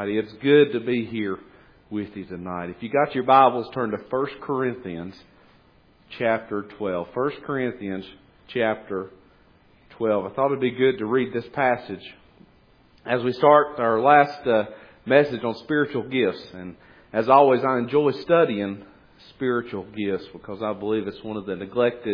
everybody. It's good to be here with you tonight. If you got your Bibles, turn to 1 Corinthians chapter 12. 1 Corinthians chapter 12. I thought it'd be good to read this passage as we start our last message on spiritual gifts. And as always, I enjoy studying spiritual gifts because I believe it's one of the neglected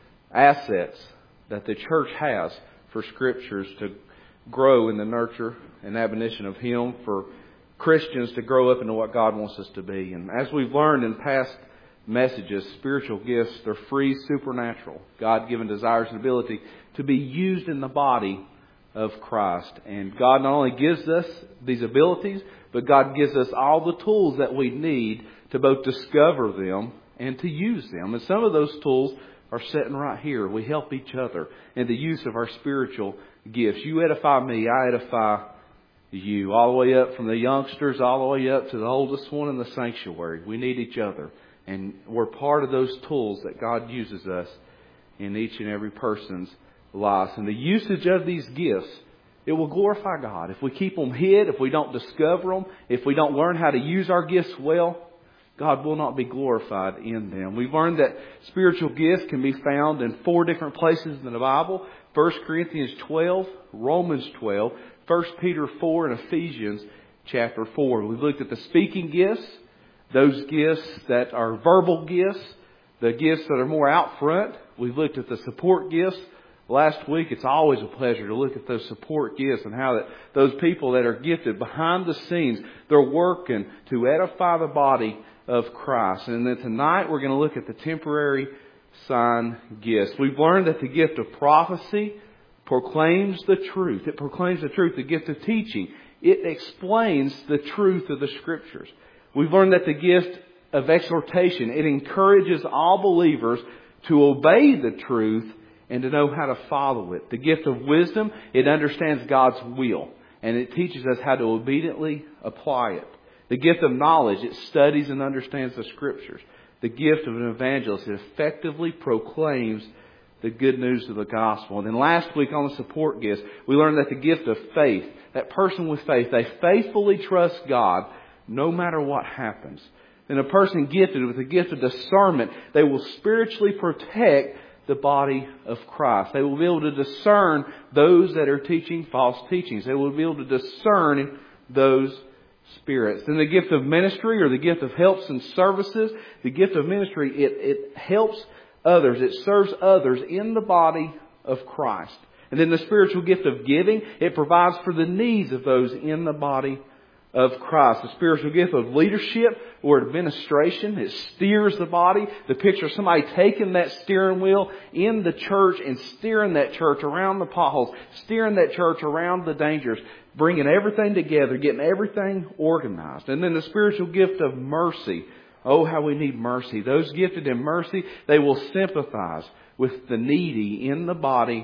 assets that the church has for Scriptures to grow in the nurture and admonition of Him, for Christians to grow up into what God wants us to be. And as we've learned in past messages, spiritual gifts, they're free, supernatural, God-given desires and ability to be used in the body of Christ. And God not only gives us these abilities, but God gives us all the tools that we need to both discover them and to use them. And some of those tools are sitting right here. We help each other in the use of our spiritual gifts. You edify me, I edify you. All the way up from the youngsters, all the way up to the oldest one in the sanctuary. We need each other. And we're part of those tools that God uses us in each and every person's lives. And the usage of these gifts, it will glorify God. If we keep them hid, if we don't discover them, if we don't learn how to use our gifts well, God will not be glorified in them. We've learned that spiritual gifts can be found in 4 different places in the Bible. 1 Corinthians 12, Romans 12, 1 Peter 4, and Ephesians chapter 4. We've looked at the speaking gifts, those gifts that are verbal gifts, the gifts that are more out front. We've looked at the support gifts. Last week, it's always a pleasure to look at those support gifts and how that those people that are gifted behind the scenes, they're working to edify the body of Christ. And then tonight we're going to look at the temporary sign gifts. We've learned that the gift of prophecy proclaims the truth. It proclaims the truth. The gift of teaching, it explains the truth of the Scriptures. We've learned that the gift of exhortation, it encourages all believers to obey the truth and to know how to follow it. The gift of wisdom, it understands God's will and it teaches us how to obediently apply it. The gift of knowledge, it studies and understands the Scriptures. The gift of an evangelist, it effectively proclaims the good news of the gospel. And then last week on the support gifts, we learned that the gift of faith, that person with faith, they faithfully trust God no matter what happens. And a person gifted with the gift of discernment, they will spiritually protect the body of Christ. They will be able to discern those that are teaching false teachings. They will be able to discern those spirits. Then the gift of ministry, or the gift of helps and services, the gift of ministry, it helps others. It serves others in the body of Christ. And then the spiritual gift of giving, it provides for the needs of those in the body of Christ. The spiritual gift of leadership or administration, it steers the body. The picture of somebody taking that steering wheel in the church and steering that church around the potholes, steering that church around the dangers, bringing everything together, getting everything organized. And then the spiritual gift of mercy. Oh, how we need mercy. Those gifted in mercy, they will sympathize with the needy in the body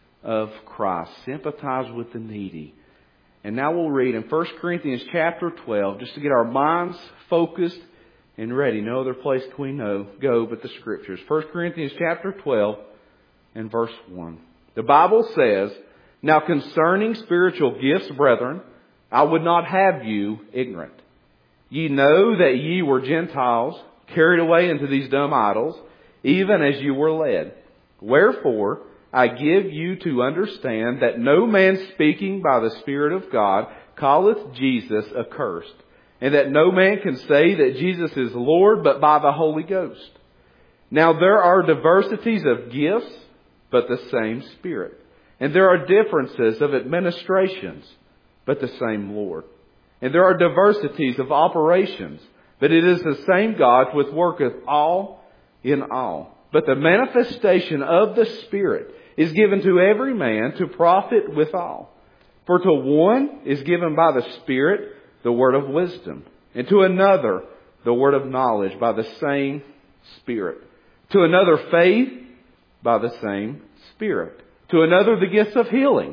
of Christ. Sympathize with the needy. And now we'll read in 1 Corinthians chapter 12, just to get our minds focused and ready. No other place can we go but the Scriptures. 1 Corinthians chapter 12 and verse 1. The Bible says, "Now concerning spiritual gifts, brethren, I would not have you ignorant. Ye know that ye were Gentiles, carried away into these dumb idols, even as you were led. Wherefore, I give you to understand that no man speaking by the Spirit of God calleth Jesus accursed, and that no man can say that Jesus is Lord but by the Holy Ghost. Now there are diversities of gifts, but the same Spirit. And there are differences of administrations, but the same Lord. And there are diversities of operations, but it is the same God which worketh all in all. But the manifestation of the Spirit is given to every man to profit withal. For to one is given by the Spirit the word of wisdom, and to another the word of knowledge by the same Spirit. To another faith by the same Spirit. To another the gifts of healing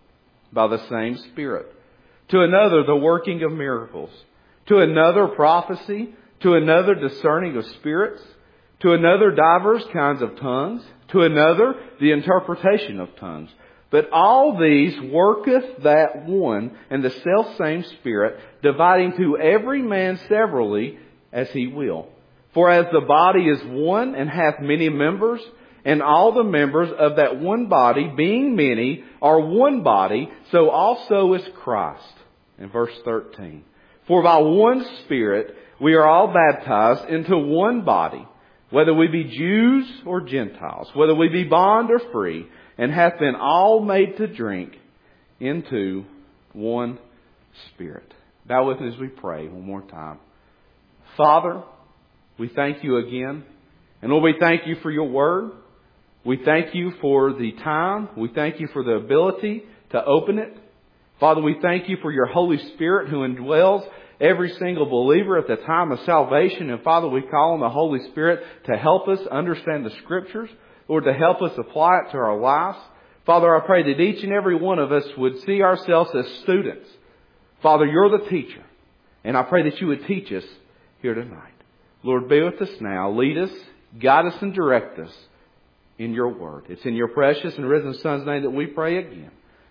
by the same Spirit. To another the working of miracles. To another prophecy. To another discerning of spirits. To another divers kinds of tongues. To another the interpretation of tongues. But all these worketh that one and the selfsame Spirit, dividing to every man severally as he will. For as the body is one and hath many members, and all the members of that one body, being many, are one body, so also is Christ. In verse 13. For by one Spirit we are all baptized into one body, whether we be Jews or Gentiles, whether we be bond or free, and hath been all made to drink into one Spirit. Bow with us as we pray one more time. Father, we thank you again. And Lord, we thank you for your word. We thank you for the time. We thank you for the ability to open it. Father, we thank you for your Holy Spirit who indwells every single believer at the time of salvation. And Father, we call on the Holy Spirit to help us understand the Scriptures, Lord, to help us apply it to our lives. Father, I pray that each and every one of us would see ourselves as students. Father, you're the teacher. And I pray that you would teach us here tonight. Lord, be with us now. Lead us, guide us, and direct us in your word. It's in your precious and risen Son's name that we pray again.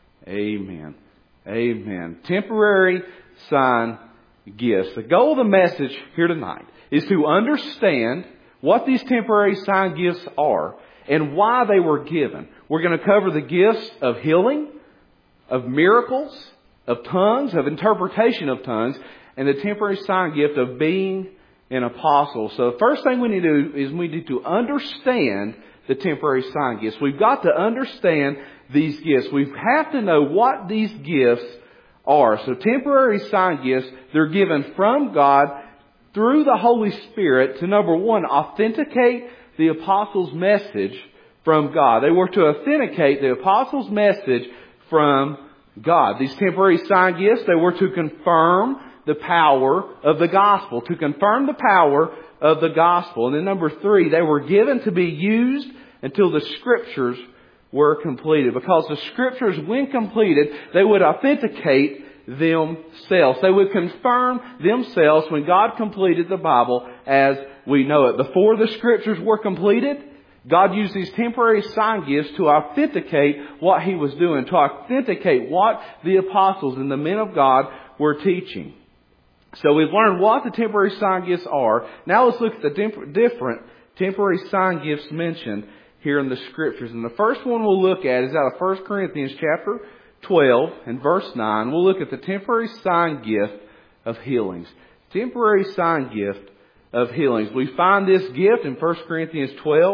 Amen. Amen. Temporary sign gifts. The goal of the message here tonight is to understand what these temporary sign gifts are and why they were given. We're going to cover the gifts of healing, of miracles, of tongues, of interpretation of tongues, and the temporary sign gift of being an apostle. So the first thing we need to do is we need to understand the temporary sign gifts. We've got to understand these gifts. We have to know what these gifts are. So temporary sign gifts, they're given from God through the Holy Spirit to, number one, authenticate the apostles' message from God. They were to authenticate the apostles' message from God. These temporary sign gifts, they were to confirm the power of the gospel. To confirm the power of the gospel. And then number three, they were given to be used until the Scriptures were completed. Because the Scriptures, when completed, they would authenticate themselves. They would confirm themselves when God completed the Bible as we know it. Before the Scriptures were completed, God used these temporary sign gifts to authenticate what He was doing, to authenticate what the apostles and the men of God were teaching. So we've learned what the temporary sign gifts are. Now let's look at the different temporary sign gifts mentioned here in the Scriptures. And the first one we'll look at is out of 1 Corinthians chapter 12 and verse 9. We'll look at the temporary sign gift of healings. Temporary sign gift of healings. We find this gift in 1 Corinthians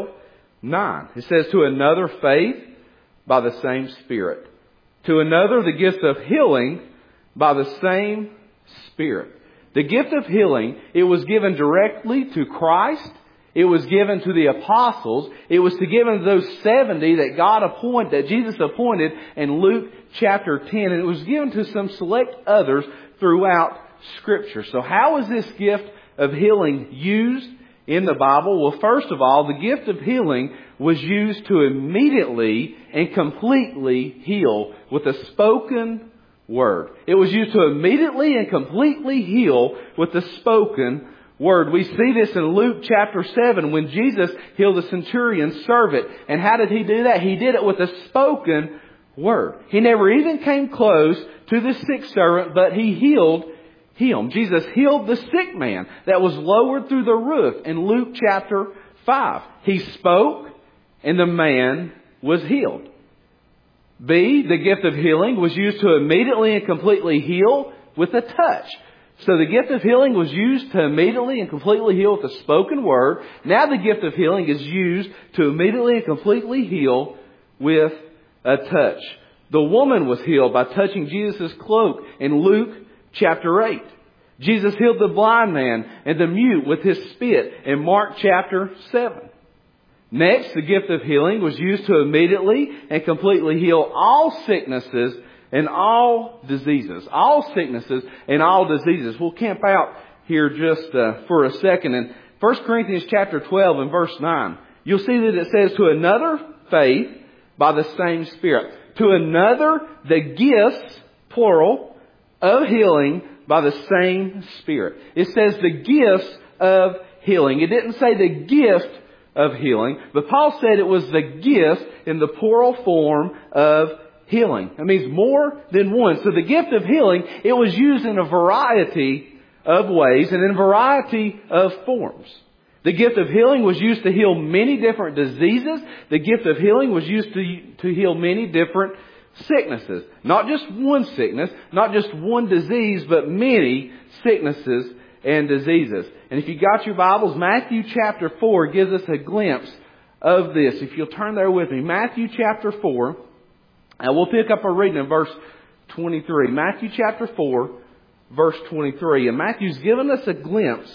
12:9. It says, to another faith by the same Spirit. To another the gift of healing by the same Spirit. The gift of healing, it was given directly to Christ. It was given to the apostles. It was given to those 70 that God appointed, that Jesus appointed in Luke chapter 10. And it was given to some select others throughout Scripture. So how is this gift of healing used in the Bible? Well, first of all, the gift of healing was used to immediately and completely heal with a spoken word. It was used to immediately and completely heal with the spoken word. We see this in Luke chapter 7 when Jesus healed the centurion's servant. And how did He do that? He did it with a spoken word. He never even came close to the sick servant, but He healed him. Jesus healed the sick man that was lowered through the roof in Luke chapter 5. He spoke and the man was healed. B, the gift of healing was used to immediately and completely heal with a touch. So the gift of healing was used to immediately and completely heal with a spoken word. Now the gift of healing is used to immediately and completely heal with a touch. The woman was healed by touching Jesus' cloak in Luke chapter 8. Jesus healed the blind man and the mute with His spit in Mark chapter 7. Next, the gift of healing was used to immediately and completely heal all sicknesses and all diseases. All sicknesses and all diseases. We'll camp out here just for a second. In 1 Corinthians chapter 12 and verse 9, you'll see that it says, to another faith by the same Spirit. To another the gifts, plural, of healing by the same Spirit. It says the gifts of healing. It didn't say the gift of healing, but Paul said it was the gift in the plural form of healing. That means more than one. So the gift of healing, it was used in a variety of ways and in a variety of forms. The gift of healing was used to heal many different diseases. The gift of healing was used to heal many different sicknesses. Not just one sickness, not just one disease, but many sicknesses and diseases. And if you got your Bibles, Matthew chapter 4 gives us a glimpse of this. If you'll turn there with me, Matthew chapter 4, and we'll pick up our reading in verse 23. Matthew chapter 4, verse 23. And Matthew's given us a glimpse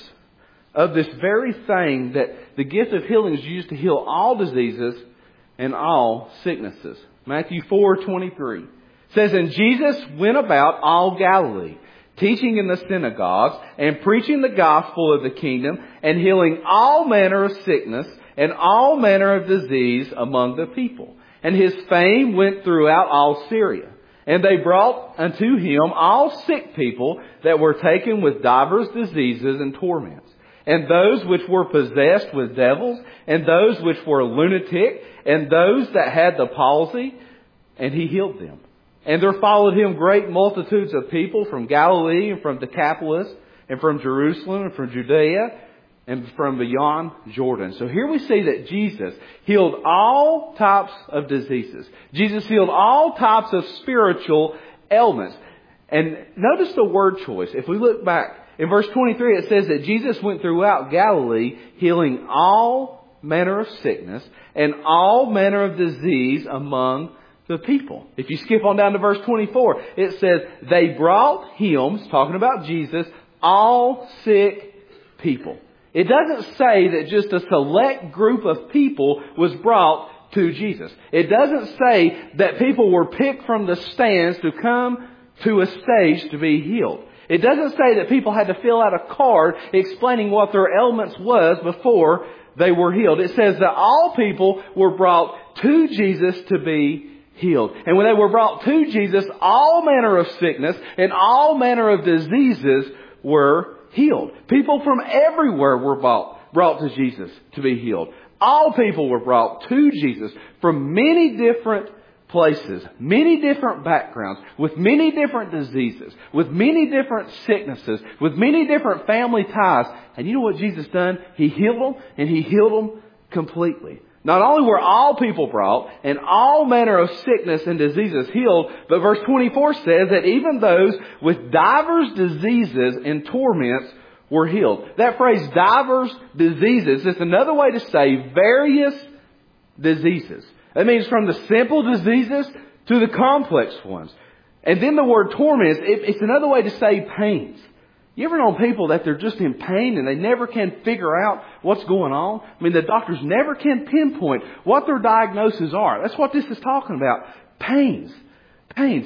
of this very thing, that the gift of healing is used to heal all diseases and all sicknesses. Matthew 4:23 says, "And Jesus went about all Galilee, teaching in the synagogues and preaching the gospel of the kingdom and healing all manner of sickness and all manner of disease among the people. And His fame went throughout all Syria. And they brought unto Him all sick people that were taken with divers diseases and torments, and those which were possessed with devils, and those which were lunatic, and those that had the palsy, and He healed them. And there followed Him great multitudes of people from Galilee, and from Decapolis, and from Jerusalem, and from Judea, and from beyond Jordan." So here we see that Jesus healed all types of diseases. Jesus healed all types of spiritual ailments. And notice the word choice. If we look back, in verse 23, it says that Jesus went throughout Galilee, healing all manner of sickness and all manner of disease among the people. If you skip on down to verse 24, it says, "They brought Him," talking about Jesus, "all sick people." It doesn't say that just a select group of people was brought to Jesus. It doesn't say that people were picked from the stands to come to a stage to be healed. It doesn't say that people had to fill out a card explaining what their ailments was before they were healed. It says that all people were brought to Jesus to be healed. And when they were brought to Jesus, all manner of sickness and all manner of diseases were healed. People from everywhere were brought to Jesus to be healed. All people were brought to Jesus from many different places, many different backgrounds, with many different diseases, with many different sicknesses, with many different family ties. And you know what Jesus done? He healed them, and He healed them completely. Not only were all people brought and all manner of sickness and diseases healed, but verse 24 says that even those with divers diseases and torments were healed. That phrase, divers diseases, is another way to say various diseases. That means from the simple diseases to the complex ones. And then the word torments, it's another way to say pains. You ever know people that they're just in pain and they never can figure out what's going on? I mean, the doctors never can pinpoint what their diagnoses are. That's what this is talking about. Pains. Pains.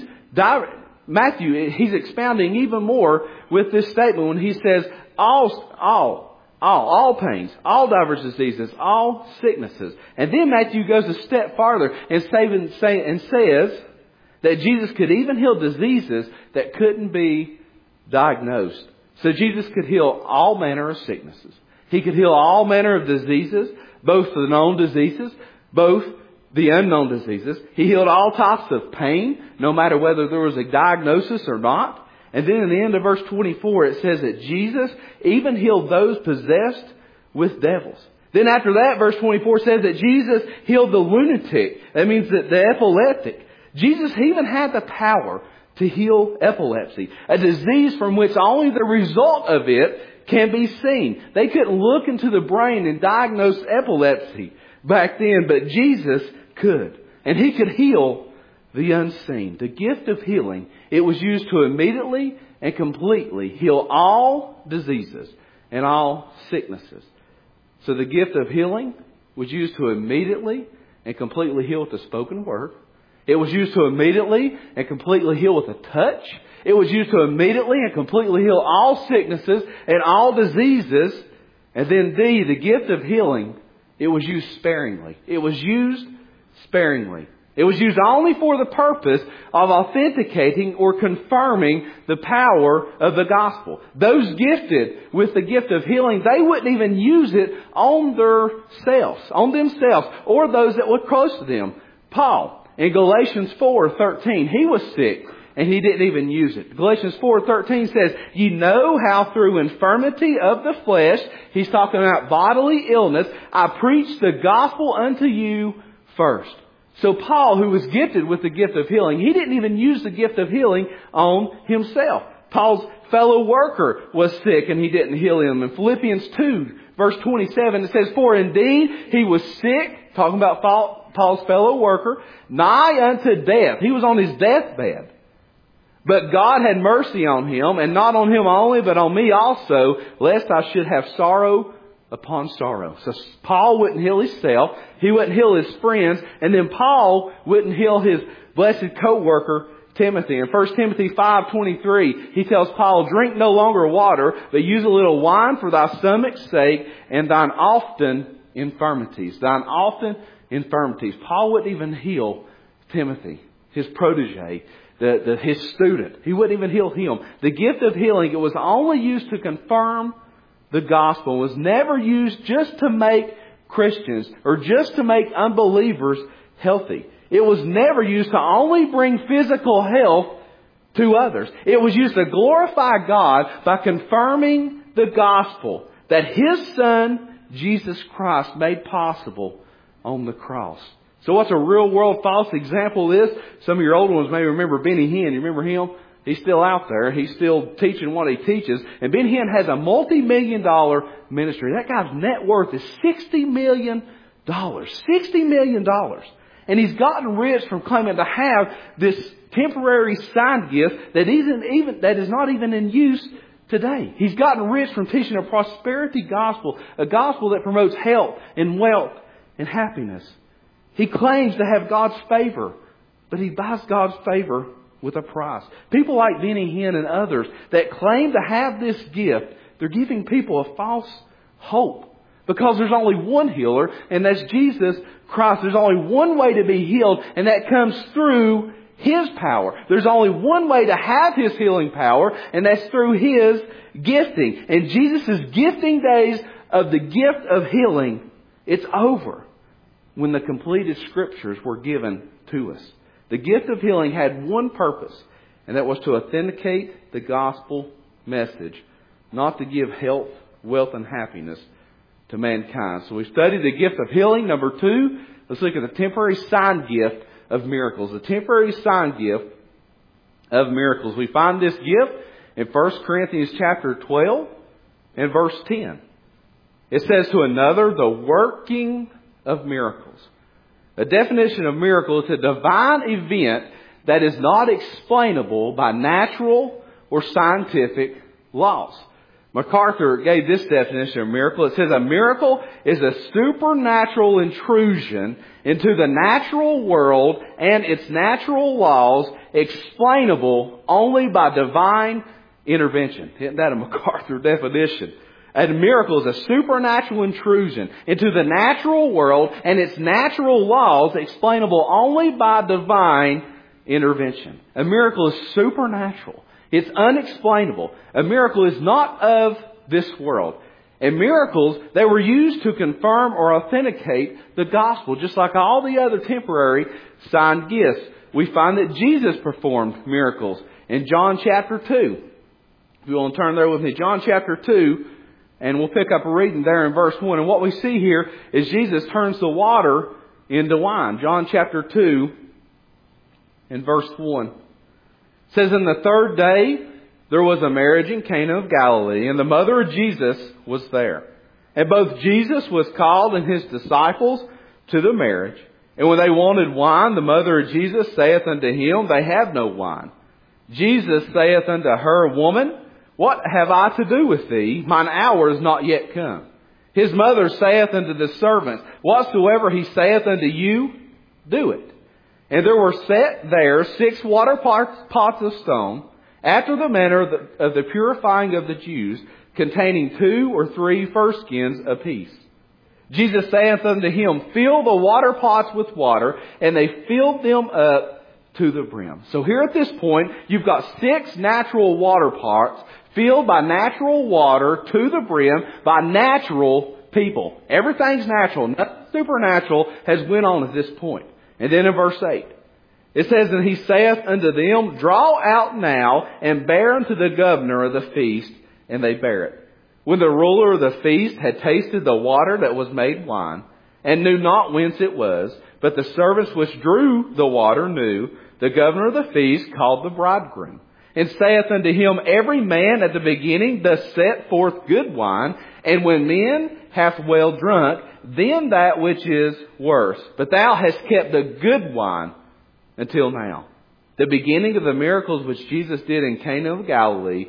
Matthew, he's expounding even more with this statement when he says all pains, all divers diseases, all sicknesses. And then Matthew goes a step farther and says that Jesus could even heal diseases that couldn't be diagnosed. So Jesus could heal all manner of sicknesses. He could heal all manner of diseases, both the known diseases, both the unknown diseases. He healed all types of pain, no matter whether there was a diagnosis or not. And then in the end of verse 24, it says that Jesus even healed those possessed with devils. Then after that, verse 24 says that Jesus healed the lunatic. That means that the epileptic. Jesus even had the power to heal epilepsy, a disease from which only the result of it can be seen. They couldn't look into the brain and diagnose epilepsy back then, but Jesus could. And He could heal the unseen. The gift of healing, it was used to immediately and completely heal all diseases and all sicknesses. So the gift of healing was used to immediately and completely heal with the spoken word. It was used to immediately and completely heal with a touch. It was used to immediately and completely heal all sicknesses and all diseases. And then the gift of healing, it was used sparingly. It was used sparingly. It was used only for the purpose of authenticating or confirming the power of the gospel. Those gifted with the gift of healing, they wouldn't even use it on themselves, or those that were close to them. Paul, In Galatians 4:13, he was sick and he didn't even use it. Galatians 4:13 says, "You know how through infirmity of the flesh," he's talking about bodily illness, "I preached the gospel unto you first." So Paul, who was gifted with the gift of healing, he didn't even use the gift of healing on himself. Paul's fellow worker was sick and he didn't heal him. In Philippians 2, verse 27, it says, "For indeed he was sick," talking about Paul's fellow worker, "nigh unto death." He was on his deathbed. "But God had mercy on him, and not on him only, but on me also, lest I should have sorrow upon sorrow." So Paul wouldn't heal himself. He wouldn't heal his friends. And then Paul wouldn't heal his blessed co-worker, Timothy. In 1 Timothy 5:23, he tells Paul, "Drink no longer water, but use a little wine for thy stomach's sake and thine often infirmities." Thine often infirmities. Paul wouldn't even heal Timothy, his protege, his student. He wouldn't even heal him. The gift of healing, it was only used to confirm the gospel. Was never used just to make Christians or just to make unbelievers healthy. It was never used to only bring physical health to others. It was used to glorify God by confirming the gospel that His Son, Jesus Christ, made possible on the cross. So what's a real world false example of this? Some of your older ones may remember Benny Hinn. You remember him? He's still out there. He's still teaching what he teaches. And Ben Hinn has a multi-million-dollar ministry. That guy's net worth is $60 million. $60 million. And he's gotten rich from claiming to have this temporary sign gift that is not even in use today. He's gotten rich from teaching a prosperity gospel, a gospel that promotes health and wealth and happiness. He claims to have God's favor, but he buys God's favor with a price. People like Benny Hinn and others that claim to have this gift, they're giving people a false hope. Because there's only one healer, and that's Jesus Christ. There's only one way to be healed, and that comes through His power. There's only one way to have His healing power, and that's through His gifting. And Jesus' gifting days of the gift of healing, it's over when the completed Scriptures were given to us. The gift of healing had one purpose, and that was to authenticate the gospel message, not to give health, wealth, and happiness to mankind. So we studied the gift of healing. Number 2, let's look at the temporary sign gift of miracles. The temporary sign gift of miracles. We find this gift in 1 Corinthians chapter 12 and verse 10. It says, "To another, the working of miracles." A definition of miracle is a divine event that is not explainable by natural or scientific laws. MacArthur gave this definition of miracle. It says a miracle is a supernatural intrusion into the natural world and its natural laws, explainable only by divine intervention. Isn't that a MacArthur definition? A miracle is a supernatural intrusion into the natural world and its natural laws, explainable only by divine intervention. A miracle is supernatural. It's unexplainable. A miracle is not of this world. And miracles, they were used to confirm or authenticate the gospel, just like all the other temporary sign gifts. We find that Jesus performed miracles in John chapter 2. If you want to turn there with me, John chapter 2, and we'll pick up a reading there in verse 1. And what we see here is Jesus turns the water into wine. John chapter 2 and verse 1. It says, "In the third day there was a marriage in Cana of Galilee, and the mother of Jesus was there. And both Jesus was called and his disciples to the marriage. And when they wanted wine, the mother of Jesus saith unto him, They have no wine. Jesus saith unto her, Woman, what have I to do with thee? Mine hour is not yet come. His mother saith unto the servants, Whatsoever he saith unto you, do it. And there were set there 6 water pots of stone, after the manner of the purifying of the Jews, containing 2 or 3 fireskins apiece. Jesus saith unto him, Fill the water pots with water, and they filled them up to the brim." So here at this point, you've got 6 natural water pots filled by natural water to the brim by natural people. Everything's natural. Nothing supernatural has went on at this point. And then in verse 8, It says, and he saith unto them, draw out now, and bear unto the governor of the feast. And they bare it. When the ruler of the feast had tasted the water that was made wine, and knew not whence it was, but the servants which drew the water knew, the governor of the feast called the bridegroom, and saith unto him, every man at the beginning doth set forth good wine, and when men hath well drunk, then that which is worse. But thou hast kept the good wine until now. The beginning of the miracles which Jesus did in Cana of Galilee,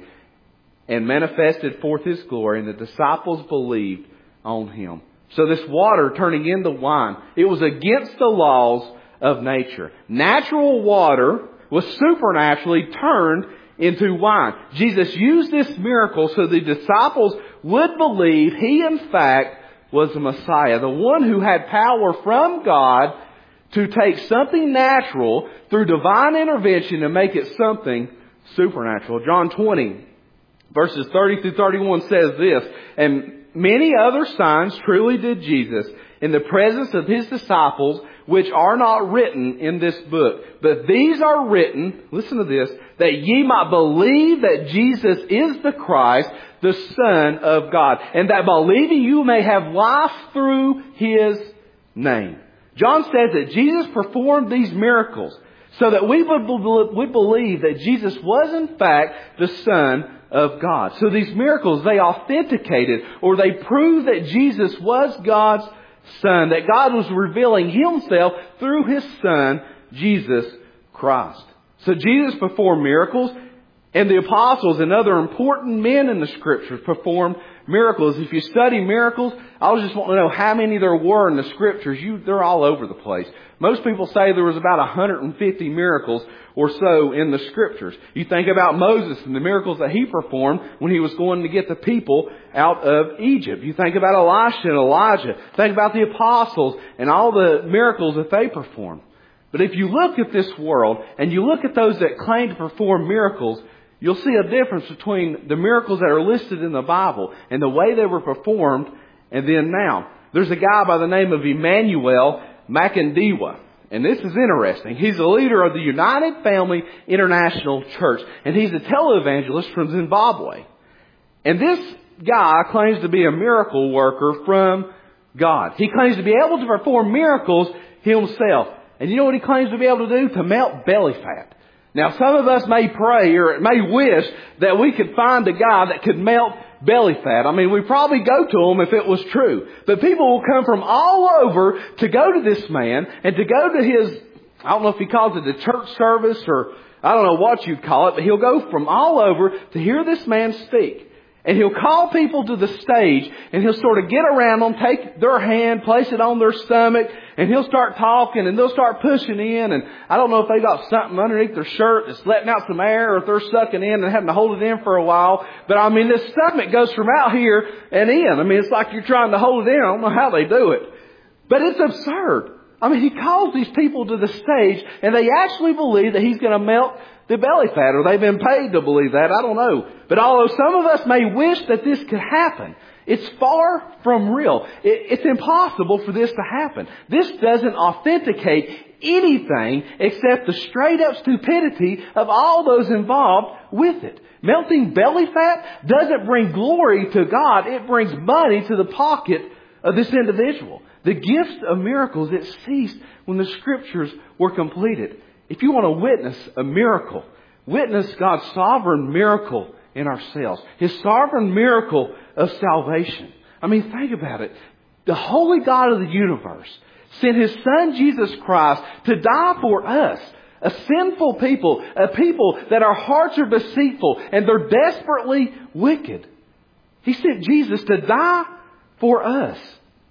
and manifested forth His glory, and the disciples believed on Him. So this water turning into wine, it was against the laws of nature. Natural water was supernaturally turned into wine. Jesus used this miracle so the disciples would believe He in fact was the Messiah, the one who had power from God to take something natural through divine intervention and make it something supernatural. John 20, verses 30 through 31 says this, and many other signs truly did Jesus in the presence of His disciples, which are not written in this book. But these are written, listen to this, that ye might believe that Jesus is the Christ, the Son of God, and that believing you may have life through His name. John says that Jesus performed these miracles so that we would believe that Jesus was in fact the Son of God. So these miracles, they authenticated or they proved that Jesus was God's Son, that God was revealing Himself through His Son, Jesus Christ. So Jesus performed miracles, and the apostles and other important men in the Scriptures performed miracles. If you study miracles, I just want to know how many there were in the Scriptures. They're all over the place. Most people say there was about 150 miracles or so in the Scriptures. You think about Moses and the miracles that he performed when he was going to get the people out of Egypt. You think about Elisha and Elijah. Think about the apostles and all the miracles that they performed. But if you look at this world and you look at those that claim to perform miracles, you'll see a difference between the miracles that are listed in the Bible and the way they were performed and then now. There's a guy by the name of Emmanuel Makandiwa. And this is interesting. He's the leader of the United Family International Church. And he's a televangelist from Zimbabwe. And this guy claims to be a miracle worker from God. He claims to be able to perform miracles himself. And you know what he claims to be able to do? To melt belly fat. Now, some of us may pray or may wish that we could find a guy that could melt belly fat. I mean, we probably go to him if it was true. But people will come from all over to go to this man and to go to his, I don't know if he calls it the church service or I don't know what you'd call it, but he'll go from all over to hear this man speak. And he'll call people to the stage and he'll sort of get around them, take their hand, place it on their stomach, and he'll start talking and they'll start pushing in. And I don't know if they got something underneath their shirt that's letting out some air or if they're sucking in and having to hold it in for a while. But I mean, this stomach goes from out here and in. I mean, it's like you're trying to hold it in. I don't know how they do it. But it's absurd. I mean, he calls these people to the stage and they actually believe that he's going to melt the belly fat, or they've been paid to believe that. I don't know. But although some of us may wish that this could happen, it's far from real. It's impossible for this to happen. This doesn't authenticate anything except the straight up stupidity of all those involved with it. Melting belly fat doesn't bring glory to God. It brings money to the pocket of this individual. The gift of miracles, it ceased when the Scriptures were completed. If you want to witness a miracle, witness God's sovereign miracle in ourselves. His sovereign miracle of salvation. I mean, think about it. The holy God of the universe sent His Son Jesus Christ to die for us. A sinful people, a people that our hearts are deceitful and they're desperately wicked. He sent Jesus to die for us.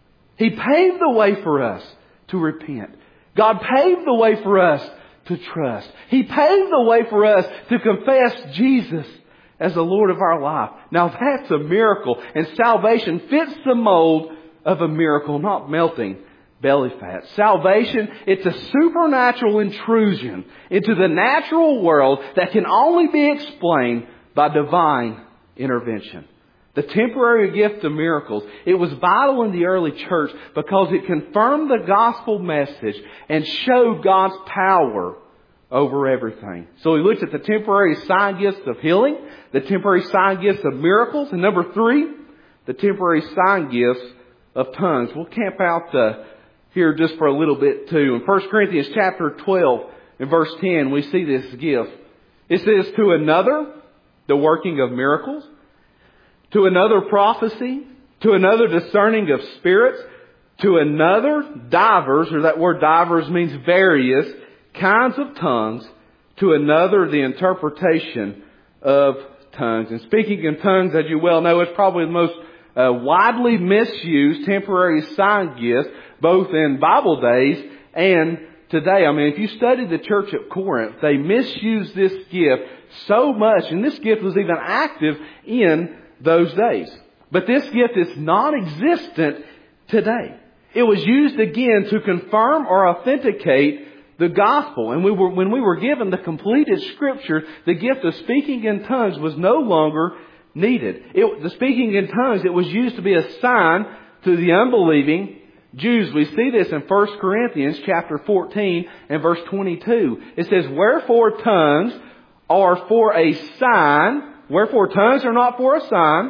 He paved the way for us to repent. God paved the way for us to trust. He paved the way for us to confess Jesus as the Lord of our life. Now that's a miracle. And salvation fits the mold of a miracle, not melting belly fat. Salvation, it's a supernatural intrusion into the natural world that can only be explained by divine intervention. The temporary gift of miracles, it was vital in the early church because it confirmed the gospel message and showed God's power over everything. So we looked at the temporary sign gifts of healing, the temporary sign gifts of miracles, and number 3, the temporary sign gifts of tongues. We'll camp out here just for a little bit too. In 1 Corinthians chapter 12 and verse 10, we see this gift. It says, to another, the working of miracles, to another prophecy, to another discerning of spirits, to another divers, or that word divers means various kinds of tongues, to another the interpretation of tongues. And speaking in tongues, as you well know, is probably the most widely misused temporary sign gift, both in Bible days and today. I mean, if you study the church at Corinth, they misused this gift so much, and this gift was even active in those days. But this gift is non-existent today. It was used again to confirm or authenticate the gospel. And when we were given the completed Scripture, the gift of speaking in tongues was no longer needed. The speaking in tongues, it was used to be a sign to the unbelieving Jews. We see this in 1 Corinthians chapter 14 and verse 22. It says, wherefore tongues are for a sign. Wherefore tongues are not for a sign.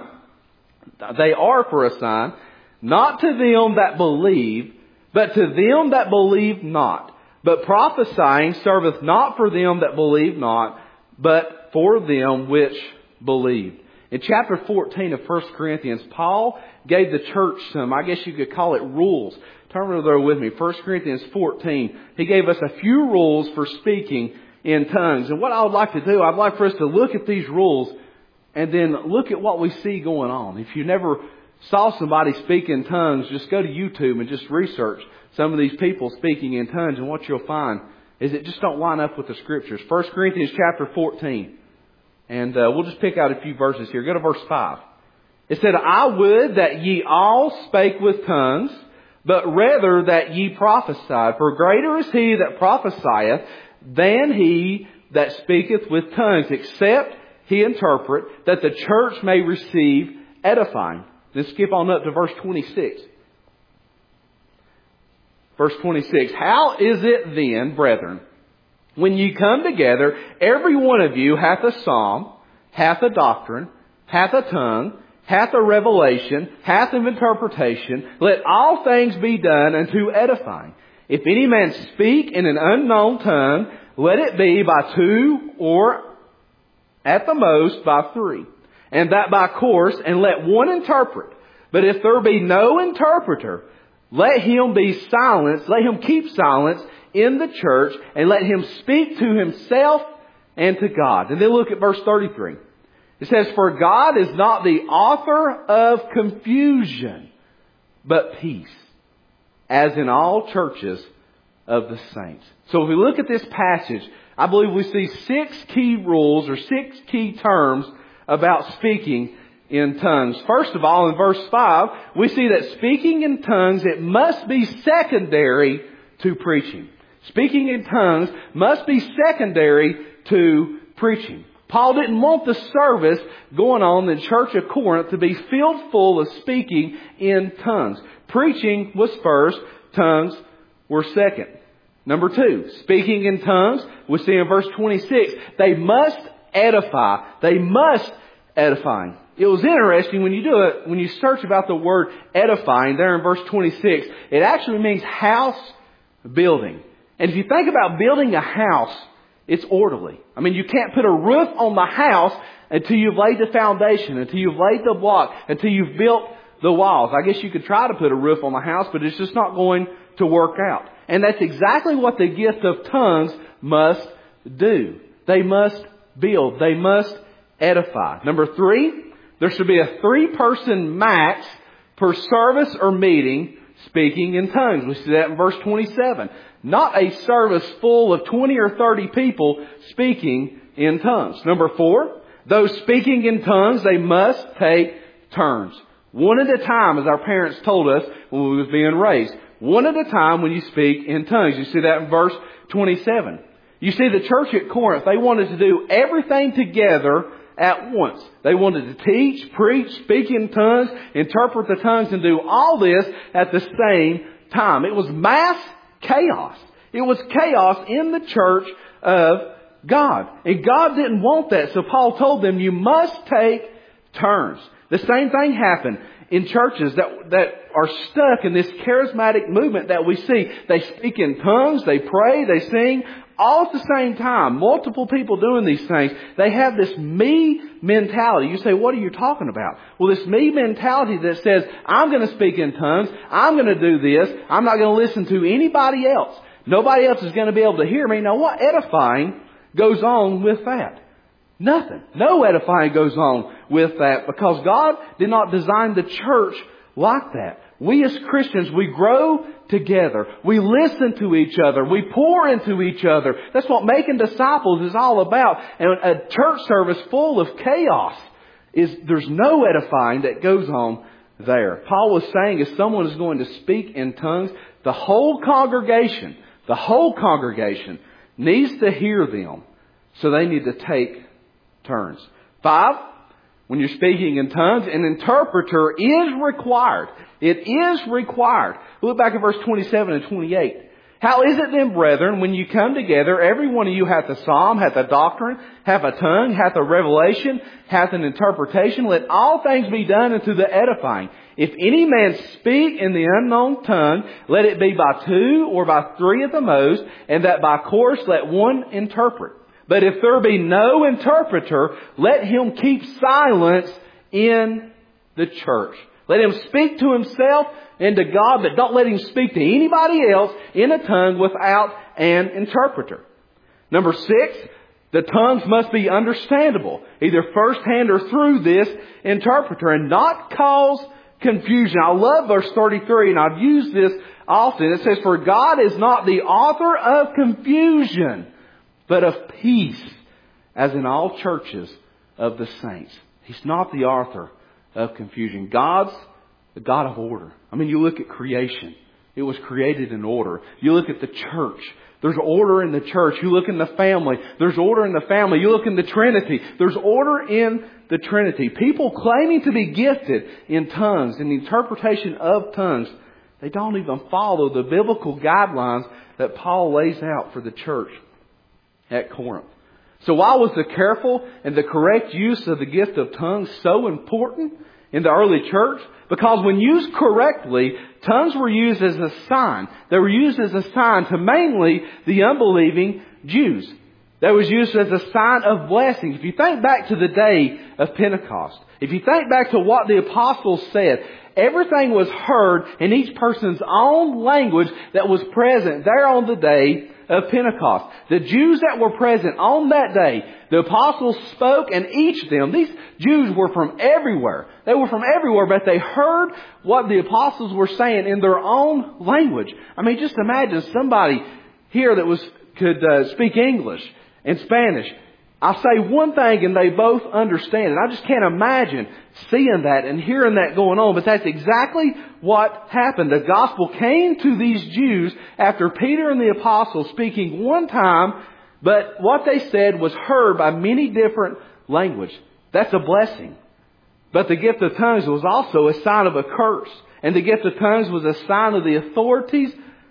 They are for a sign. Not to them that believe, but to them that believe not. But prophesying serveth not for them that believe not, but for them which believe. In chapter 14 of 1 Corinthians, Paul gave the church some, I guess you could call it rules. Turn over there with me. 1 Corinthians 14. He gave us a few rules for speaking in tongues. And what I would like to do, I'd like for us to look at these rules and then look at what we see going on. If you never saw somebody speak in tongues, just go to YouTube and just research some of these people speaking in tongues, and what you'll find is it just don't line up with the Scriptures. 1 Corinthians chapter 14. And we'll just pick out a few verses here. Go to verse 5. It said, I would that ye all spake with tongues, but rather that ye prophesied. For greater is he that prophesieth than he that speaketh with tongues, except he interpret, that the church may receive edifying. Then skip on up to verse 26. Verse 26. How is it then, brethren, when ye come together, every one of you hath a psalm, hath a doctrine, hath a tongue, hath a revelation, hath an interpretation. Let all things be done unto edifying. If any man speak in an unknown tongue, let it be by 2 or at the most by 3. And that by course, and let one interpret. But if there be no interpreter, let him be silenced, let him keep silence in the church, and let him speak to himself and to God. And then look at verse 33. It says, for God is not the author of confusion, but peace, as in all churches of the saints. So if we look at this passage, I believe we see 6 key rules or 6 key terms about speaking in tongues. First of all, in verse 5, we see that speaking in tongues, it must be secondary to preaching. Speaking in tongues must be secondary to preaching. Paul didn't want the service going on in the church of Corinth to be filled full of speaking in tongues. Preaching was first, tongues were second. Number 2, speaking in tongues, we see in verse 26, they must edify. They must edifying. It was interesting when you search about the word edifying there in verse 26, it actually means house building. And if you think about building a house, it's orderly. I mean, you can't put a roof on the house until you've laid the foundation, until you've laid the block, until you've built the walls. I guess you could try to put a roof on the house, but it's just not going to work out. And that's exactly what the gift of tongues must do. They must build. They must edify. Number 3, there should be a 3-person max per service or meeting speaking in tongues. We see that in verse 27. Not a service full of 20 or 30 people speaking in tongues. Number 4, those speaking in tongues, they must take turns. One at a time, as our parents told us when we was being raised. One at a time when you speak in tongues. You see that in verse 27. You see the church at Corinth, they wanted to do everything together at once. They wanted to teach, preach, speak in tongues, interpret the tongues, and do all this at the same time. It was mass chaos. It was chaos in the church of God. And God didn't want that. So Paul told them, you must take turns. The same thing happened in churches that are stuck in this charismatic movement that we see. They speak in tongues, they pray, they sing, all at the same time. Multiple people doing these things. They have this me mentality. You say, what are you talking about? Well, this me mentality that says, I'm going to speak in tongues, I'm going to do this, I'm not going to listen to anybody else. Nobody else is going to be able to hear me. Now, what edifying goes on with that? Nothing. No edifying goes on with that, because God did not design the church like that. We as Christians, we grow together. We listen to each other. We pour into each other. That's what making disciples is all about. And a church service full of chaos there's no edifying that goes on there. Paul was saying, if someone is going to speak in tongues, the whole congregation needs to hear them. So they need to take turns. 5, when you're speaking in tongues, an interpreter is required. It is required. Look back at verse 27 and 28. How is it then, brethren, when you come together, every one of you hath a psalm, hath a doctrine, hath a tongue, hath a revelation, hath an interpretation? Let all things be done unto the edifying. If any man speak in the unknown tongue, let it be by 2 or by 3 at the most, and that by course let one interpret. But if there be no interpreter, let him keep silence in the church. Let him speak to himself and to God, but don't let him speak to anybody else in a tongue without an interpreter. Number 6, the tongues must be understandable, either firsthand or through this interpreter, and not cause confusion. I love verse 33, and I've used this often. It says, for God is not the author of confusion, but of peace, as in all churches of the saints. He's not the author of confusion. God's the God of order. I mean, you look at creation. It was created in order. You look at the church. There's order in the church. You look in the family. There's order in the family. You look in the Trinity. There's order in the Trinity. People claiming to be gifted in tongues and the interpretation of tongues, they don't even follow the biblical guidelines that Paul lays out for the church at Corinth. So why was the careful and the correct use of the gift of tongues so important in the early church? Because when used correctly, tongues were used as a sign. They were used as a sign to mainly the unbelieving Jews. They was used as a sign of blessing. If you think back to the day of Pentecost, if you think back to what the apostles said, everything was heard in each person's own language that was present there on the day of Pentecost. The Jews that were present on that day, the apostles spoke, and each of them, these Jews were from everywhere. They were from everywhere, but they heard what the apostles were saying in their own language. I mean, just imagine somebody here that could speak English and Spanish. I say one thing and they both understand it. I just can't imagine seeing that and hearing that going on. But that's exactly what happened. The gospel came to these Jews after Peter and the apostles speaking one time, but what they said was heard by many different languages. That's a blessing. But the gift of tongues was also a sign of a curse. And the gift of tongues was a sign of the authorities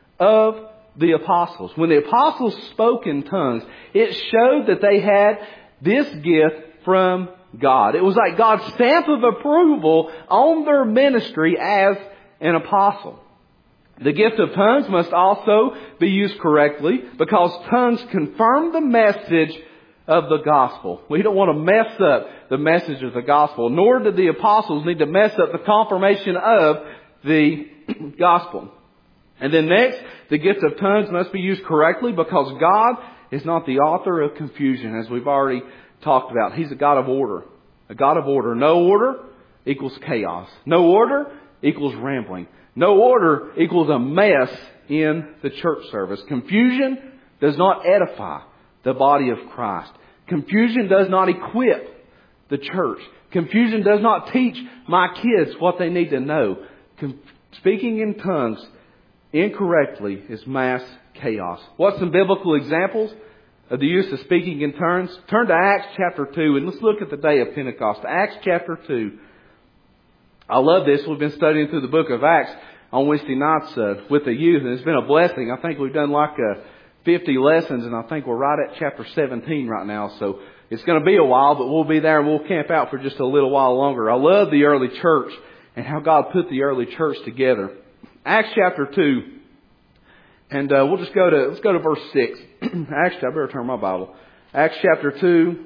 of the apostles. When the apostles spoke in tongues, it showed that they had this gift from God. It was like God's stamp of approval on their ministry as an apostle. The gift of tongues must also be used correctly, because tongues confirm the message of the gospel. We don't want to mess up the message of the gospel, nor did the apostles need to mess up the confirmation of the gospel. And then next, the gift of tongues must be used correctly, because God is not the author of confusion, as we've already talked about. He's a God of order. A God of order. No order equals chaos. No order equals rambling. No order equals a mess in the church service. Confusion does not edify the body of Christ. Confusion does not equip the church. Confusion does not teach my kids what they need to know. Speaking in tongues incorrectly is mass chaos. What's some biblical examples of the use of speaking in tongues? Turn to Acts chapter 2 and let's look at the day of Pentecost. Acts chapter 2. I love this. We've been studying through the book of Acts on Wednesday nights with the youth, and it's been a blessing. I think we've done like 50 lessons, and I think we're right at chapter 17 right now. So it's going to be a while, but we'll be there and we'll camp out for just a little while longer. I love the early church and how God put the early church together. Acts chapter 2, and let's go to verse 6. Actually, I better turn my Bible. Acts chapter 2.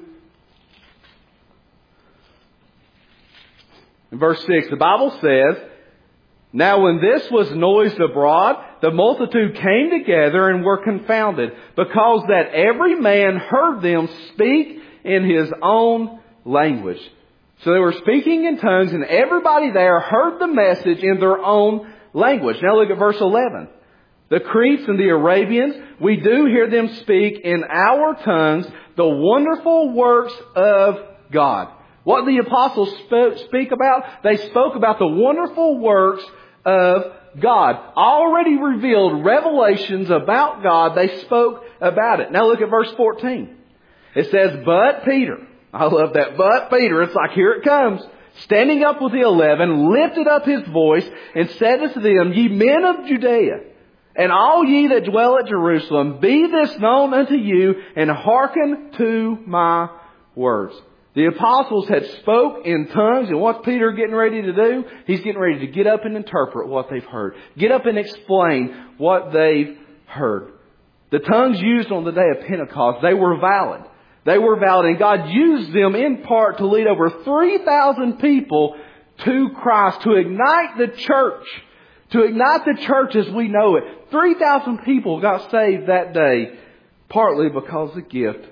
In verse 6, the Bible says, "Now when this was noised abroad, the multitude came together and were confounded, because that every man heard them speak in his own language." So they were speaking in tongues, and everybody there heard the message in their own language. Now look at verse 11. "The Cretes and the Arabians, we do hear them speak in our tongues the wonderful works of God." What the apostles speak about? They spoke about the wonderful works of God. Already revealed revelations about God, they spoke about it. Now look at verse 14. It says, "But Peter," I love that, "but Peter," it's like here it comes, "standing up with the 11, lifted up his voice and said unto them, Ye men of Judea, and all ye that dwell at Jerusalem, be this known unto you, and hearken to my words." The apostles had spoke in tongues, and what's Peter getting ready to do? He's getting ready to get up and interpret what they've heard. Get up and explain what they've heard. The tongues used on the day of Pentecost, they were valid. They were valid, and God used them in part to lead over 3,000 people to Christ, to ignite the church. To ignite the church as we know it. 3,000 people got saved that day, partly because of the gift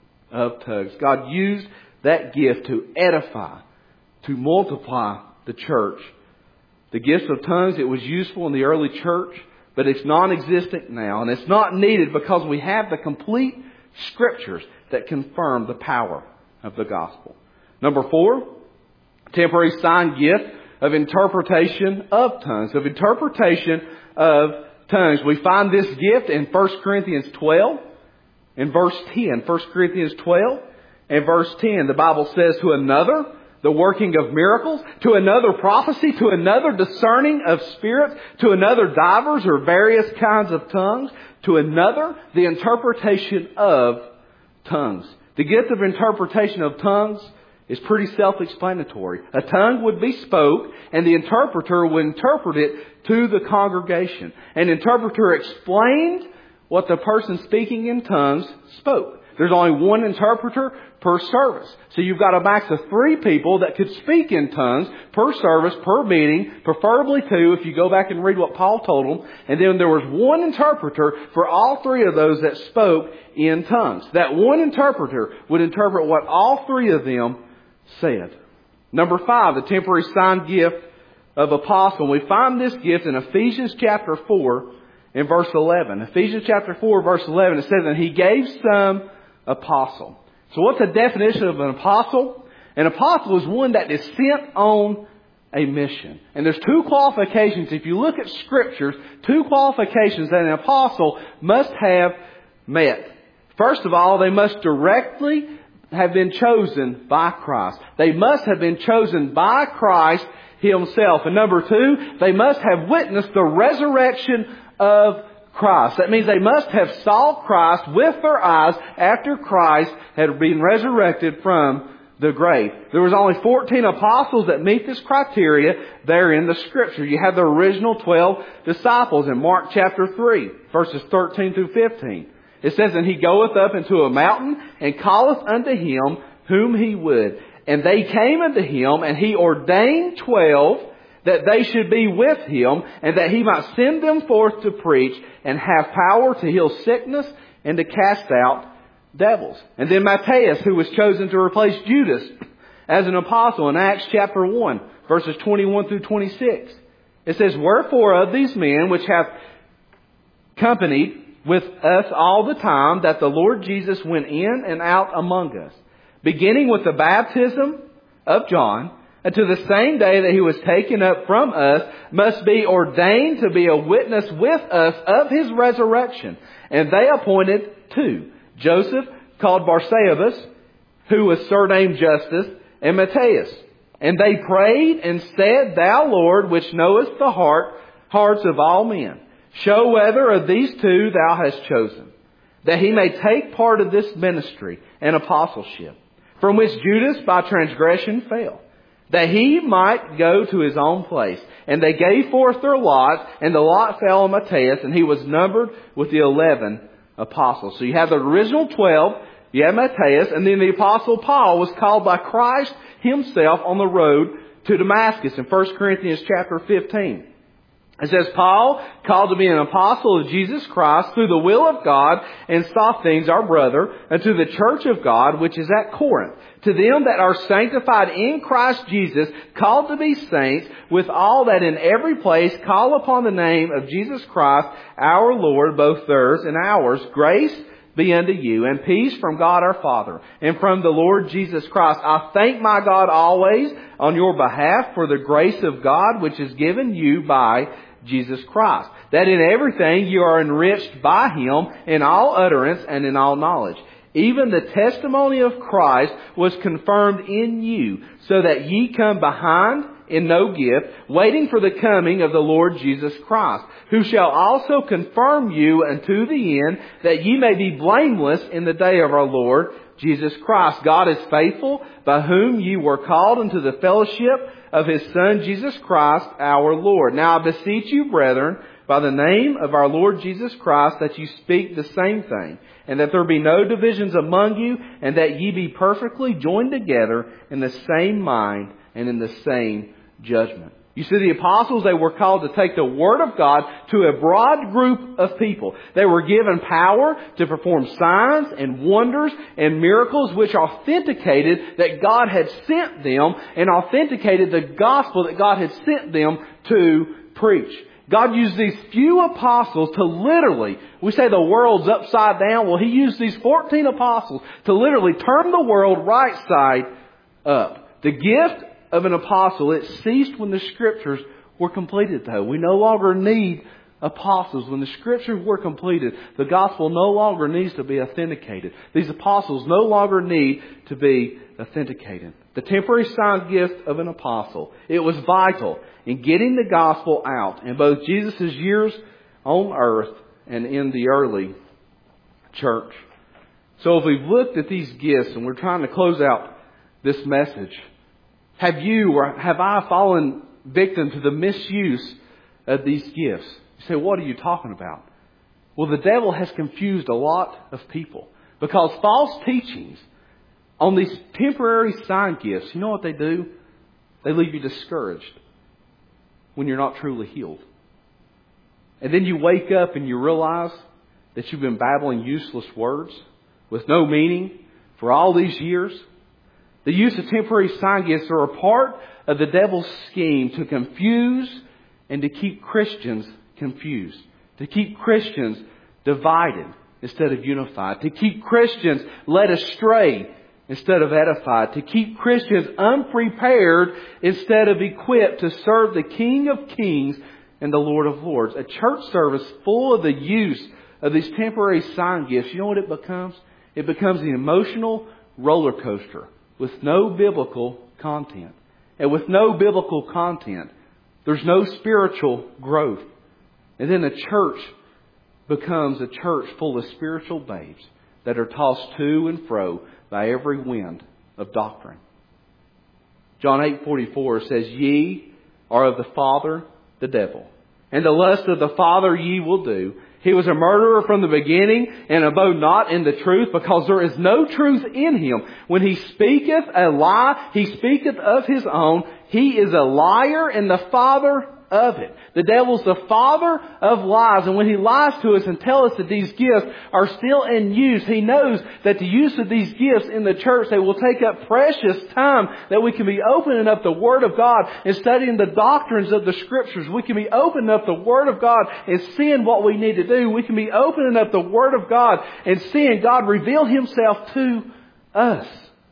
of tongues. God used that gift to edify, to multiply the church. The gift of tongues, it was useful in the early church, but it's non-existent now. And it's not needed because we have the complete Scriptures that confirm the power of the gospel. Number 4, temporary sign gift of interpretation of tongues. Of interpretation of tongues. We find this gift in 1 Corinthians 12, in verse 10. 1 Corinthians 12. In verse 10, the Bible says, "To another, the working of miracles, to another prophecy, to another discerning of spirits, to another divers or various kinds of tongues, to another the interpretation of tongues." The gift of interpretation of tongues is pretty self-explanatory. A tongue would be spoke, and the interpreter would interpret it to the congregation. An interpreter explained what the person speaking in tongues spoke. There's only one interpreter per service. So you've got a max of 3 people that could speak in tongues per service, per meeting, preferably 2 if you go back and read what Paul told them. And then there was one interpreter for all 3 of those that spoke in tongues. That one interpreter would interpret what all 3 of them said. Number 5, the temporary sign gift of apostle. We find this gift in Ephesians chapter 4 in verse 11. Ephesians chapter 4 verse 11, it says, "And he gave some apostle." So what's the definition of an apostle? An apostle is one that is sent on a mission. And there's 2 qualifications. If you look at Scriptures, 2 qualifications that an apostle must have met. First of all, they must directly have been chosen by Christ. They must have been chosen by Christ Himself. And number 2, they must have witnessed the resurrection of Christ. That means they must have saw Christ with their eyes after Christ had been resurrected from the grave. There was only 14 apostles that meet this criteria there in the Scripture. You have the original 12 disciples in Mark chapter 3, verses 13 through 15. It says, "And he goeth up into a mountain, and calleth unto him whom he would. And they came unto him, and he ordained 12, that they should be with him, and that he might send them forth to preach, and have power to heal sickness, and to cast out devils." And then Matthias, who was chosen to replace Judas as an apostle in Acts chapter 1, verses 21 through 26. It says, "Wherefore of these men which have companied with us all the time that the Lord Jesus went in and out among us, beginning with the baptism of John, until the same day that he was taken up from us, must be ordained to be a witness with us of his resurrection. And they appointed 2, Joseph, called Barsabbas, who was surnamed Justus, and Matthias. And they prayed and said, Thou, Lord, which knowest the heart hearts of all men. Show whether of these two thou hast chosen, that he may take part of this ministry and apostleship, from which Judas by transgression fell, that he might go to his own place. And they gave forth their lot, and the lot fell on Matthias, and he was numbered with the 11 apostles. So you have the original 12, you have Matthias, and then the apostle Paul was called by Christ himself on the road to Damascus in 1 Corinthians chapter 15. It says, Paul, called to be an apostle of Jesus Christ through the will of God, and Sosthenes our brother, and to the church of God which is at Corinth, to them that are sanctified in Christ Jesus, called to be saints, with all that in every place call upon the name of Jesus Christ our Lord, both theirs and ours. Grace be unto you, and peace from God our Father, and from the Lord Jesus Christ. I thank my God always on your behalf for the grace of God which is given you by Jesus Christ, that in everything you are enriched by Him in all utterance and in all knowledge. Even the testimony of Christ was confirmed in you, so that ye come behind in no gift, waiting for the coming of the Lord Jesus Christ, who shall also confirm you unto the end, that ye may be blameless in the day of our Lord Jesus Christ. God is faithful, by whom ye were called into the fellowship of His Son Jesus Christ our Lord. Now I beseech you, brethren, by the name of our Lord Jesus Christ, that you speak the same thing, and that there be no divisions among you, and that ye be perfectly joined together in the same mind and in the same judgment. You see, the apostles, they were called to take the Word of God to a broad group of people. They were given power to perform signs and wonders and miracles which authenticated that God had sent them and authenticated the gospel that God had sent them to preach. God used these few apostles to literally, we say the world's upside down. Well, He used these 14 apostles to literally turn the world right side up. The gift of an apostle, it ceased when the Scriptures were completed, though. We no longer need apostles. When the Scriptures were completed, the gospel no longer needs to be authenticated. These apostles no longer need to be authenticated. The temporary sign gift of an apostle, it was vital in getting the gospel out in both Jesus' years on earth and in the early church. So if we've looked at these gifts and we're trying to close out this message, have you or have I fallen victim to the misuse of these gifts? You say, what are you talking about? Well, the devil has confused a lot of people because false teachings on these temporary sign gifts, you know what they do? They leave you discouraged when you're not truly healed. And then you wake up and you realize that you've been babbling useless words with no meaning for all these years. The use of temporary sign gifts are a part of the devil's scheme to confuse and to keep Christians confused, to keep Christians divided instead of unified, to keep Christians led astray instead of edified, to keep Christians unprepared instead of equipped to serve the King of Kings and the Lord of Lords. A church service full of the use of these temporary sign gifts, you know what it becomes? It becomes an emotional roller coaster with no biblical content. And with no biblical content, there's no spiritual growth. And then the church becomes a church full of spiritual babes that are tossed to and fro by every wind of doctrine. John 8:44 says, Ye are of the father, the devil, and the lust of the father ye will do. He was a murderer from the beginning, and abode not in the truth, because there is no truth in him. When he speaketh a lie, he speaketh of his own. He is a liar and the father of it. The devil's the father of lies. And when he lies to us and tells us that these gifts are still in use, he knows that the use of these gifts in the church, they will take up precious time, that we can be opening up the Word of God and studying the doctrines of the Scriptures. We can be opening up the Word of God and seeing what we need to do. We can be opening up the Word of God and seeing God reveal Himself to us.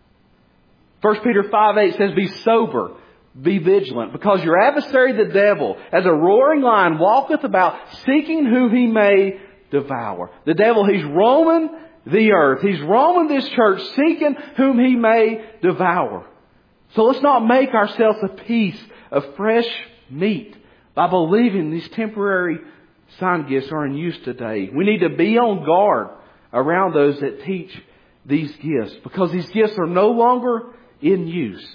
1 Peter 5:8 says, Be sober, be vigilant, because your adversary the devil, as a roaring lion, walketh about, seeking whom he may devour. The devil, he's roaming the earth. He's roaming this church, seeking whom he may devour. So let's not make ourselves a piece of fresh meat. by believing these temporary sign gifts are in use today. We need to be on guard around those that teach these gifts, because these gifts are no longer in use.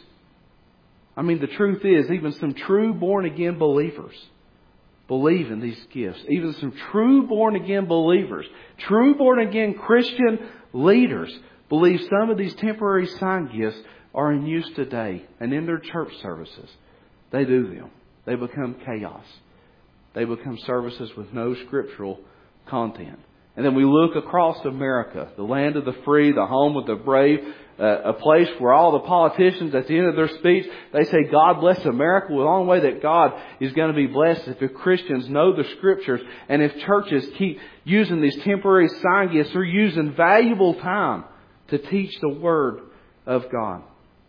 I mean, the truth is, even some true born-again believers believe in these gifts. Even some true born-again believers, true born-again Christian leaders believe some of these temporary sign gifts are in use today. And in their church services, they do them. They become chaos. They become services with no scriptural content. And then we look across America, the land of the free, the home of the brave, a place where all the politicians at the end of their speech, they say, God bless America. Well, the only way that God is going to be blessed is if Christians know the Scriptures, and if churches keep using these temporary sign gifts, they're using valuable time to teach the Word of God.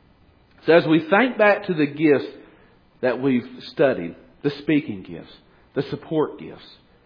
So as we think back to the gifts that we've studied, the speaking gifts, the support gifts,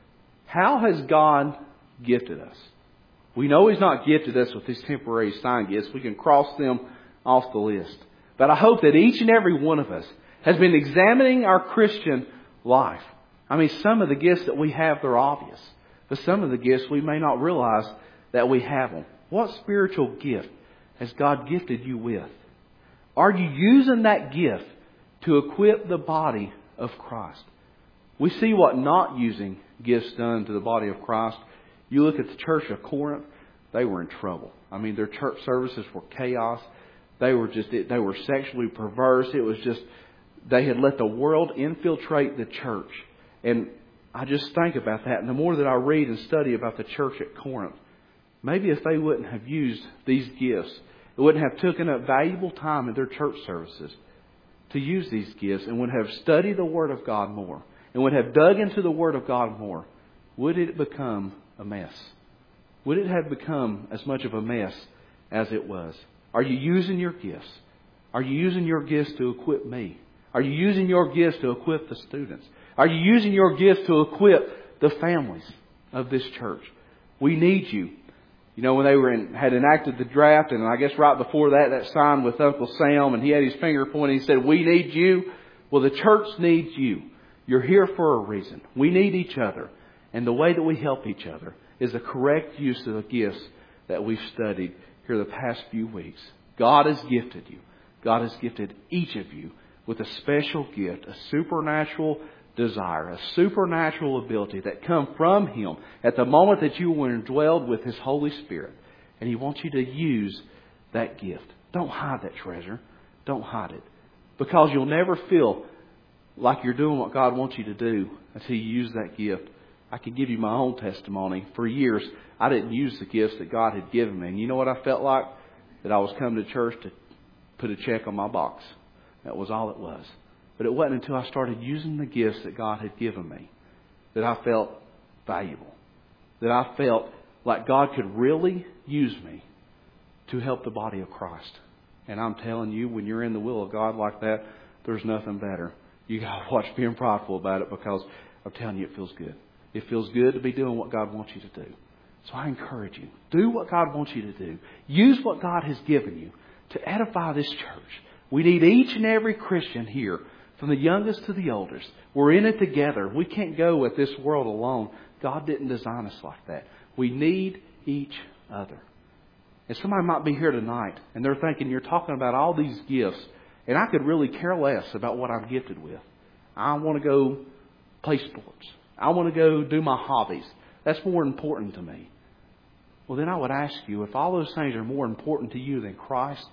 how has God gifted us? We know He's not gifted us with these temporary sign gifts. We can cross them off the list. But I hope that each and every one of us has been examining our Christian life. I mean, some of the gifts that we have, they're obvious. But some of the gifts we may not realize that we have them. What spiritual gift has God gifted you with? Are you using that gift to equip the body of Christ? We see what not using gifts done to the body of Christ. You look at the church of Corinth, they were in trouble. I mean, their church services were chaos. They were sexually perverse. It was just, they had let the world infiltrate the church. And I just think about that. And the more that I read and study about the church at Corinth, maybe if they wouldn't have used these gifts, it wouldn't have taken up valuable time in their church services to use these gifts, and would have studied the Word of God more, and would have dug into the Word of God more, would it become a mess? Would it have become as much of a mess as it was? Are you using your gifts? Are you using your gifts to equip me? Are you using your gifts to equip the students? Are you using your gifts to equip the families of this church? We need you. You know, when they had enacted the draft, and I guess right before that sign with Uncle Sam, and he had his finger pointing, he said, "We need you." Well, the church needs you. You're here for a reason. We need each other. And the way that we help each other is the correct use of the gifts that we've studied here the past few weeks. God has gifted you. God has gifted each of you with a special gift, a supernatural desire, a supernatural ability that come from Him at the moment that you were indwelled with His Holy Spirit. And He wants you to use that gift. Don't hide that treasure. Don't hide it. Because you'll never feel like you're doing what God wants you to do until you use that gift. I can give you my own testimony. For years, I didn't use the gifts that God had given me. And you know what I felt like? That I was coming to church to put a check on my box. That was all it was. But it wasn't until I started using the gifts that God had given me that I felt valuable. That I felt like God could really use me to help the body of Christ. And I'm telling you, when you're in the will of God like that, there's nothing better. You got to watch being prideful about it, because I'm telling you, it feels good. It feels good to be doing what God wants you to do. So I encourage you, do what God wants you to do. Use what God has given you to edify this church. We need each and every Christian here, from the youngest to the oldest. We're in it together. We can't go with this world alone. God didn't design us like that. We need each other. And somebody might be here tonight, and they're thinking, you're talking about all these gifts, and I could really care less about what I'm gifted with. I want to go play sports. I want to go do my hobbies. That's more important to me. Well, then I would ask you, if all those things are more important to you than Christ,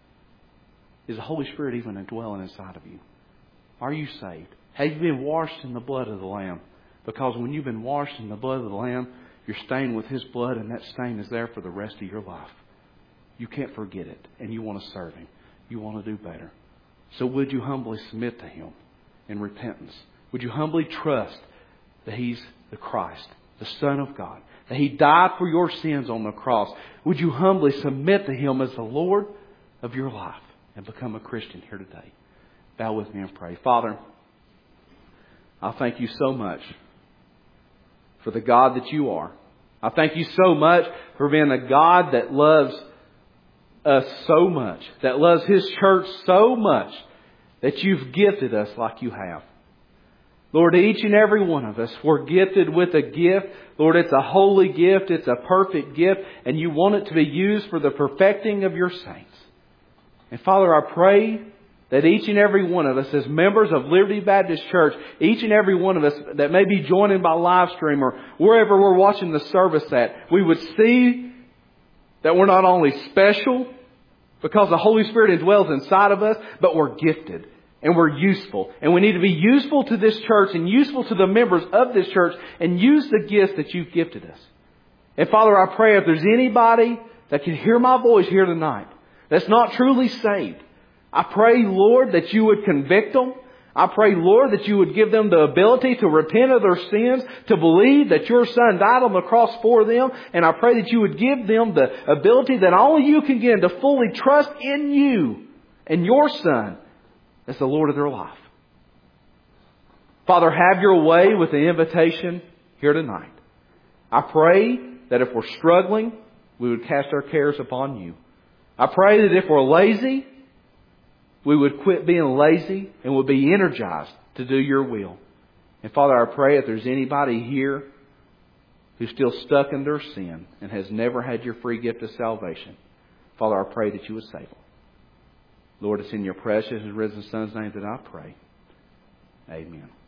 is the Holy Spirit even indwelling inside of you? Are you saved? Have you been washed in the blood of the Lamb? Because when you've been washed in the blood of the Lamb, you're stained with His blood, and that stain is there for the rest of your life. You can't forget it, and you want to serve Him. You want to do better. So would you humbly submit to Him in repentance? Would you humbly trust that He's the Christ, the Son of God, that He died for your sins on the cross? Would you humbly submit to Him as the Lord of your life and become a Christian here today? Bow with me and pray. Father, I thank You so much for the God that You are. I thank You so much for being a God that loves us so much, that loves His church so much, that You've gifted us like You have. Lord, each and every one of us, we're gifted with a gift. Lord, it's a holy gift. It's a perfect gift. And You want it to be used for the perfecting of Your saints. And Father, I pray that each and every one of us as members of Liberty Baptist Church, each and every one of us that may be joining by live stream or wherever we're watching the service at, we would see that we're not only special because the Holy Spirit indwells inside of us, but we're gifted. And we're useful. And we need to be useful to this church and useful to the members of this church and use the gifts that You've gifted us. And Father, I pray if there's anybody that can hear my voice here tonight that's not truly saved, I pray, Lord, that You would convict them. I pray, Lord, that You would give them the ability to repent of their sins, to believe that Your Son died on the cross for them. And I pray that You would give them the ability that only You can give to fully trust in You and Your Son as the Lord of their life. Father, have Your way with the invitation here tonight. I pray that if we're struggling, we would cast our cares upon You. I pray that if we're lazy, we would quit being lazy and would be energized to do Your will. And Father, I pray if there's anybody here who's still stuck in their sin and has never had Your free gift of salvation, Father, I pray that You would save them. Lord, it's in Your precious and risen Son's name that I pray. Amen.